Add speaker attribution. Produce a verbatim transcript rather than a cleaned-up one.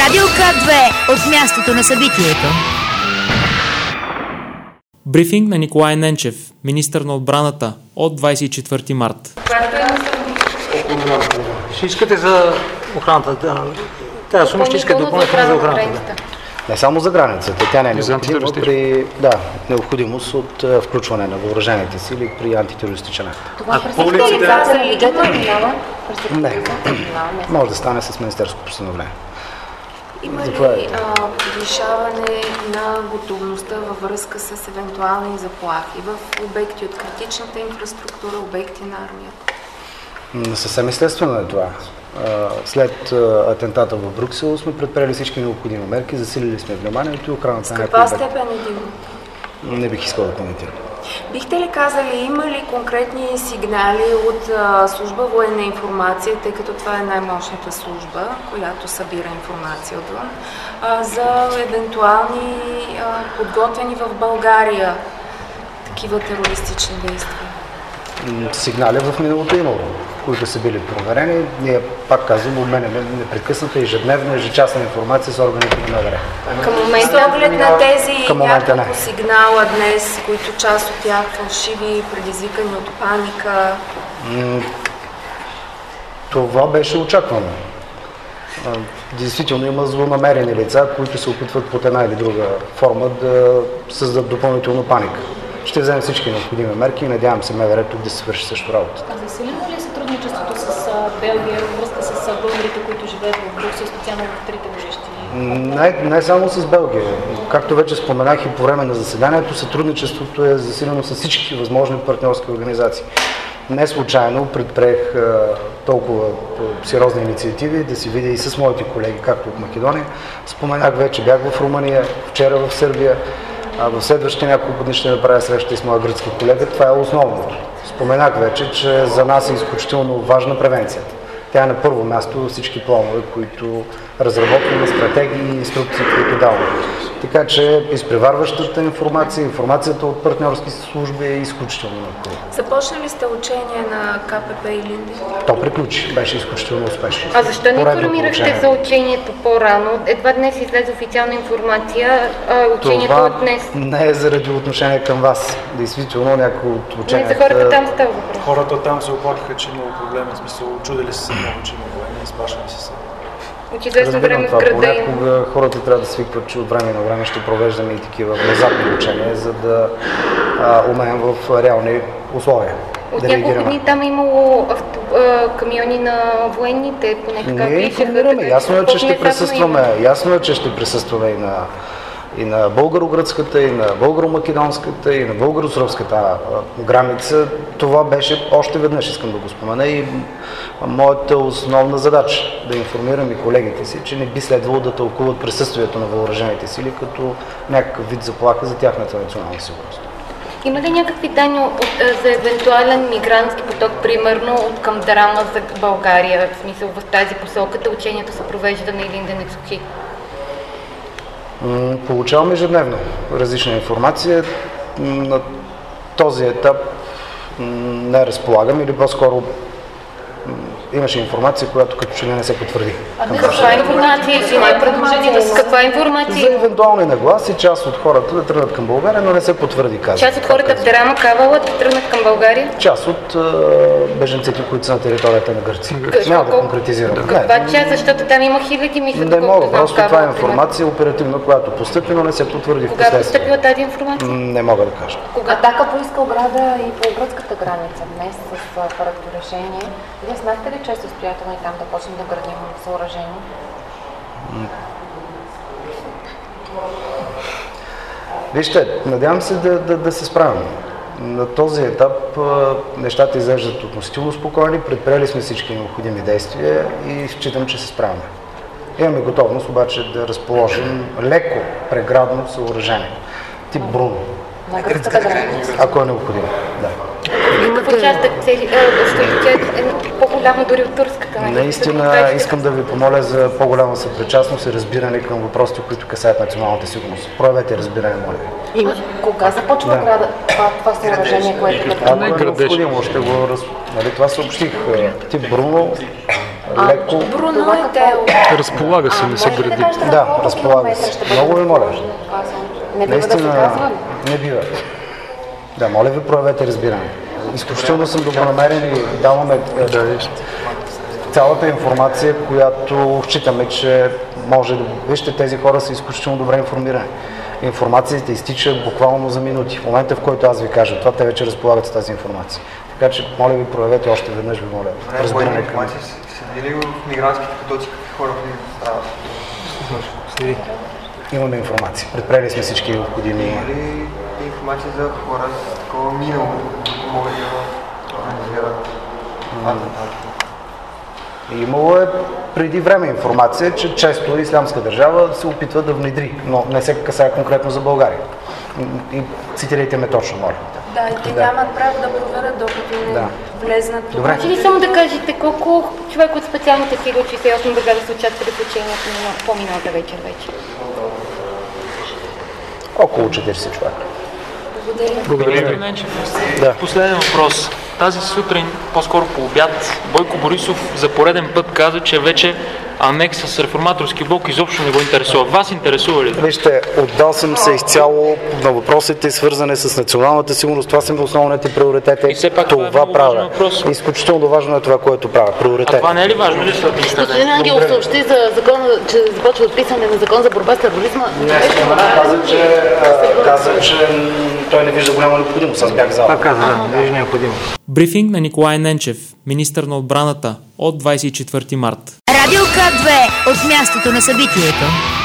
Speaker 1: Радио К две от мястото на събитието.
Speaker 2: Брифинг на Николай Ненчев, министър на отбраната, от двадесет и четвърти март.
Speaker 3: Ще искате за охраната. Тази сума ще искате допълнително за охраната.
Speaker 4: Не само за границата, тя не е необходима при да, необходимост от uh, включване на въоръжените сили при антитерористичен акт.
Speaker 5: Това през актуализация на бюджета минава?
Speaker 4: Не, може да стане с министерско постановление.
Speaker 6: Има ли а, повишаване на готовността във връзка с евентуални заплахи в обекти от критичната инфраструктура, обекти на армията?
Speaker 4: Съвсем естествено е това. След атентата в Брюксел сме предприели всички необходими мерки, засилили сме вниманието и охраната.
Speaker 6: С каква степен един?
Speaker 4: Не бих искал да коментирам.
Speaker 6: Бихте ли казали, има ли конкретни сигнали от а, служба военна информация, тъй като това е най-мощната служба, която събира информация отвън, а, за евентуални а, подготвени в България такива терористични действия?
Speaker 4: Сигнали в миналото имало, които са били проверени. Ние, пак казвам, обменяме непрекъсната ежедневна, ежечасна информация с органите на МВР.
Speaker 6: Към момента, оглед на тези няколко сигнала днес, които част от тях фалшиви, предизвикани от паника?
Speaker 4: Това беше очаквано. Действително има злонамерени лица, които се опитват под една или друга форма да създадат допълнително паника. Ще вземем всички необходими мерки и надявам се МВР тук да се свърши също работата.
Speaker 5: А засилено ли е сътрудничеството с Белгия във връзка с българите, които живеят в Брюксел, специално в трите горещи?
Speaker 4: Не, не само с Белгия. Както вече споменах и по време на заседанието, сътрудничеството е засилено с всички възможни партньорски организации. Не случайно предприех толкова сериозни инициативи да си видя и с моите колеги, както от Македония. Споменах вече, бях в Румъния, вчера в Сърбия. А в следващите няколко дни ще направя среща и с моя гръцки колега. Това е основното. Споменах вече, че за нас е изключително важна превенцията. Тя е на първо място всички планове, които разработваме, стратегии и инструкции, които даваме. Така че изпреварващата информация, информацията от партньорски служби е изключително необходима.
Speaker 6: Започнали сте учение на КПП и Линди?
Speaker 4: То приключи, беше изключително успешно.
Speaker 7: А защо не информирахте за учението по-рано? Едва днес излезе официална информация, а учението
Speaker 4: това
Speaker 7: от днес.
Speaker 4: Не е заради отношение към вас. Действително някои от ученията...
Speaker 7: Не, за хората там става въпрос.
Speaker 8: Хората там се оплакаха, че има проблеми, в смисъл, чудили се много, че има военни, изплашвали се се.
Speaker 7: От известно време в града им.
Speaker 4: Понякога хората трябва да свикват, че от време на време ще провеждаме и такива внезапни учения, за да а, умеем в реални условия.
Speaker 7: От
Speaker 4: да
Speaker 7: няколко дни там е имало авто, а, камиони на военните, поне така
Speaker 4: Ние информираме. Ясно е, че ще присъстваме. Ясно е, че ще присъстваме и на и на българо-гръцката, и на българо-македонската, и на българо-сръбската граница. Това беше, още веднъж искам да го спомена, и моята основна задача да информирам и колегите си, че не би следвало да тълкуват присъствието на въоръжените сили като някакъв вид заплаха за тяхната национална сигурност.
Speaker 7: Има ли някакви данни от, за евентуален мигрантски поток, примерно от към Драма за България, в смисъл в тази посока, да учението се провежда на Илинден и Сухи?
Speaker 4: Получаваме ежедневно различна информация. На този етап не разполагам или по-скоро имаше информация, която като че не се потвърди.
Speaker 7: Каква информация? Каква информация?
Speaker 4: За евентуални нагласи, част от хората да тръгнат към България, но не се потвърди казва.
Speaker 7: Част от хората в Драма, Кавала да тръгнат към България?
Speaker 4: Част от бежанците, които са на територията на Гърция. Няма да конкретизирам.
Speaker 7: Каква част? Защото там има хиляди, мисля,
Speaker 4: не мога, просто това е информация оперативна, която постъпи, но не се потвърди в
Speaker 7: последствие. Кога постъпила тази информация?
Speaker 4: Не мога да кажа.
Speaker 5: Кога Атака поиска ограда и по гръцката граница днес с проекто решение. Вие знахте ли, че е състоятелно и там да почнем да градим съоръжение?
Speaker 4: Вижте, надявам се да, да, да се справим. На този етап нещата изглеждат относително спокойни, предприели сме всички необходими действия и считам, че се справяме. Имаме готовност обаче да разположим леко преградно съоръжение, тип Бруно.
Speaker 5: На гръцката граница?
Speaker 4: Ако е необходимо, да.
Speaker 7: Какво участък цели, ще е по-голямо дори от турската?
Speaker 4: Наистина искам да ви помоля за по-голяма съпричастност и разбиране към въпросите, които касаят националната сигурност. Проявете разбиране, моля ви.
Speaker 5: Кога започва да. града, това, това съоръжение, което е
Speaker 4: Ако е необходимо, ще го раз... нали, това съобщих. Тип Бруно, леко...
Speaker 6: Бруно и Тео.
Speaker 8: Разполага се, не се гради.
Speaker 4: Да, разполага се. Много ви моля.
Speaker 5: Не бива да се казва.
Speaker 4: Не бива. Да, моля ви, проявете разбиране. Изключително съм добронамерен и даваме цялата информация, която считаме, че може да... Вижте, тези хора са изключително добре информирани. Информацията изтича буквално за минути. В момента, в който аз ви кажа това, те вече разполагат с тази информация. Така че, моля ви, проявете още веднъж, ви моля.
Speaker 9: Разбиране към... информация се дели в мигрантските потоци, какви хора страдат? Следи.
Speaker 4: Имаме информация. Предприели сме всички необходими...
Speaker 9: Има ли информация за хора с такова минало, които могат да организират атентати?
Speaker 4: Имало е преди време информация, че често Ислямска държава се опитва да внедри, но не се касае конкретно за България. И цитирайте ме точно, моля.
Speaker 6: Да, и те да. нямат право да проверят, докато не да. влезнат тук.
Speaker 7: Може ли само да кажете колко човек от специалните сили от шейсет и осма бригада са участвали в учението на по-миналата вечер вече?
Speaker 4: Около четирийсет човека.
Speaker 6: Благодаря.
Speaker 2: Благодаря. Да. Последен въпрос. Тази сутрин, по-скоро по обяд, Бойко Борисов за пореден път каза, че вече анекса с реформаторски блок изобщо не го интересува. Вас интересува ли?
Speaker 4: Вижте, отдал съм се изцяло на въпросите, свързани с националната сигурност. Това са ми основните приоритети.
Speaker 2: И все пак
Speaker 4: това,
Speaker 2: това е
Speaker 4: правя. Изключително важно е това, което правя. Приоритет.
Speaker 2: А това не е ли важно?
Speaker 7: Господин Ангелов съобщи за закона, че започва отписане на закон за борба с тероризма.
Speaker 4: Не, каза, че, каза, че той не вижда голяма необходимост. Аз бях зал.
Speaker 3: Това каза, да, не вижда необходимост.
Speaker 2: Брифинг на Николай Ненчев, министър на отбраната, от двадесет и четвърти март.
Speaker 1: Радио К две от мястото на събитието.